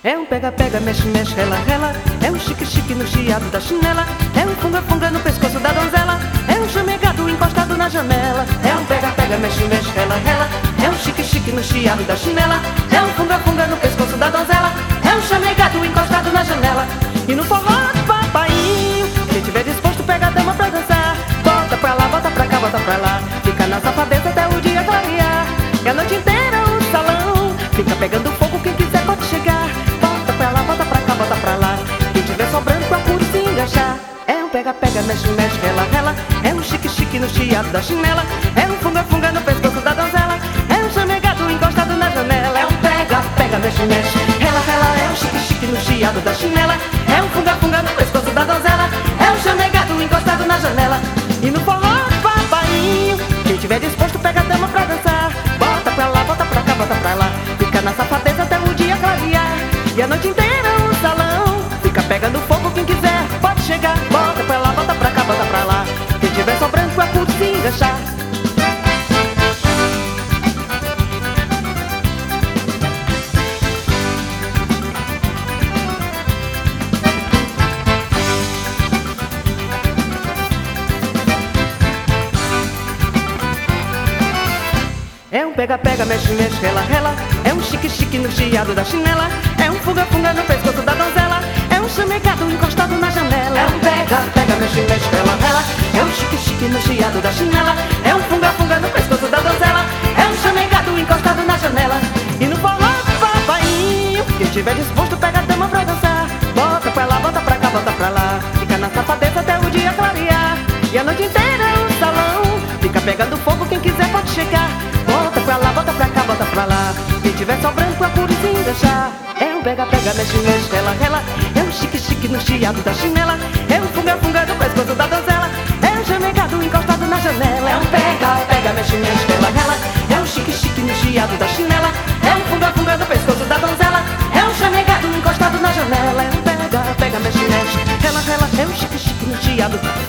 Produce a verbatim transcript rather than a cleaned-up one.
É um pega-pega, mexe-mexe, rela-rela. É um chique-chique no chiado da chinela. É um funga-funga no pescoço da donzela. É um chamegado encostado na janela. É um pega-pega, mexe-mexe, rela-rela. É um chique-chique no chiado da chinela. É um funga-funga no pescoço da donzela. É um chamegado encostado na janela. E no forró do papainho, quem tiver disposto pega a dama pra dançar. Bota pra lá, bota pra cá, bota pra lá. Fica na safadeza até o dia clarear. E a noite inteira o salão fica pegando fogo, quem quiser pode chegar. Bota pra lá, bota pra cá, bota pra lá. Quem tiver sobrando procure se engaixar. É um pega-pega, mexe-mexe, rela-rela. É um chique-chique no chiado da chinela. É um funga-funga no pescoço da donzela. É um chamegado encostado na janela. É um pega-pega, mexe-mexe, rela-rela. É um chique-chique no chiado da chinela. É um funga-funga no pescoço da donzela. É um chamegado encostado na janela. E no forró do papainho, quem tiver disposto pega a dama pra dançar. Bota pra lá, bota pra cá, bota pra lá. Fica na safadeza até o dia clarear. E a noite inteira o salão fica pegando fogo, quem quiser pode chegar. Bota pra lá, bota pra cá, bota pra lá. Quem tiver sobrando procure se engaixar. É um pega-pega, mexe-mexe, rela-rela. É um chique-chique no chiado da chinela. É um fuga-funga no pescoço da donzela. É um chamegado encostado na janela. É um pega-pega, mexe-mexe, rela-rela. É um chique-chique no chiado da chinela. É um funga-funga no pescoço da donzela. É um chamegado encostado na janela. E no forró do papainho, quem tiver disposto pega a dama pra dançar. Bota pra lá, bota pra cá, bota pra lá. Fica na safadeza até o dia clarear. E a noite inteira o salão fica pegando fogo, quem quiser pode chegar. Bota pra lá, bota pra cá, bota pra lá. Quem tiver sobrando procure se engaixar. É um pega-pega, mexe-mexe, rela-rela. É um chique-chique no chiado da chinela. É um funga-funga no pescoço da donzela. É um chamegado encostado na janela. É um pega-pega, mexe-mexe, rela-rela. É um chique-chique no chiado da chinela. É um funga-funga no pescoço da donzela. É um chamegado encostado na janela. É um pega-pega, mexe-mexe, rela-rela. É um chique-chique no chiado